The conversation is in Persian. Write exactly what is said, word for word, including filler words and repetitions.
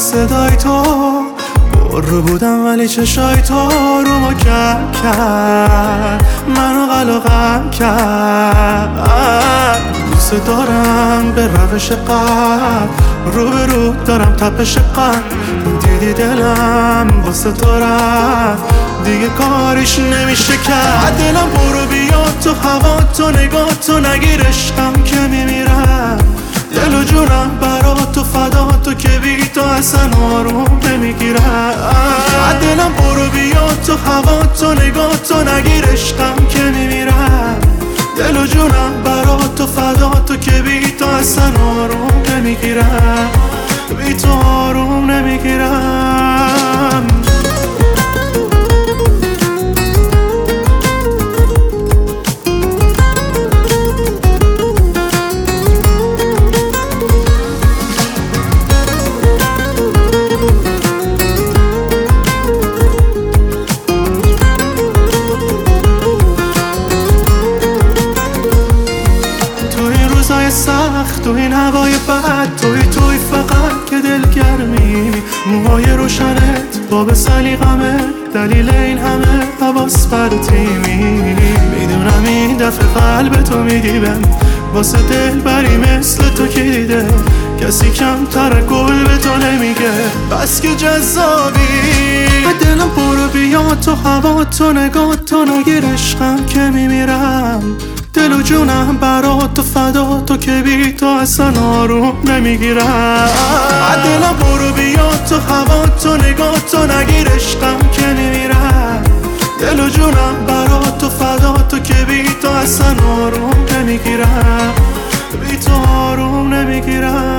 صدای تو پر رو بودم ولی چشای تو رو ما کم کرد، منو قلقم کرد. دوست دارم به روش قلب، رو به رو دارم تپش قلب. دیدی دلم واسه تو رفت، دیگه کاریش نمیشه کرد. دلم برو بیا تو هوا تو نگاه تو، نگیر عشقم که میمیرم. دل و جونم برا تو فدا تو، که بی تو اصلا آروم نمیگیرم. دلم برو بیا تو هوا تو نگاه تو، نگیر عشقم که میمیرم. دل و جونم برا تو فدا تو، که بی تو اصلا آروم نمیگیرم. بی تو آروم نمیگیرم. سخت تو این هوای بد، توی توی فقط که دلگرمی. موهای روشنت باب سلیقمه، دلیل این همه حواس پرتیمی. میدونم این دفعه قلب تو میگیبم، واسه دل بری مثل تو که دیده کسی کمتر گل به تو نمیگه. بس که جذابی دلم برو بیا تو هوا تو نگاه تو، نگیر عشقم که میمیرم. دل و جونم برا تو فدا تو، که بی تو اصلا آروم نمیگیرم. دلم برو بیا تو هوا تو نگاه تو، نگیر عشقم که میمیرم. دل و جونم برا تو فدا تو، که بی تو اصلا آروم نمیگیرم. بی تو آروم نمیگیرم.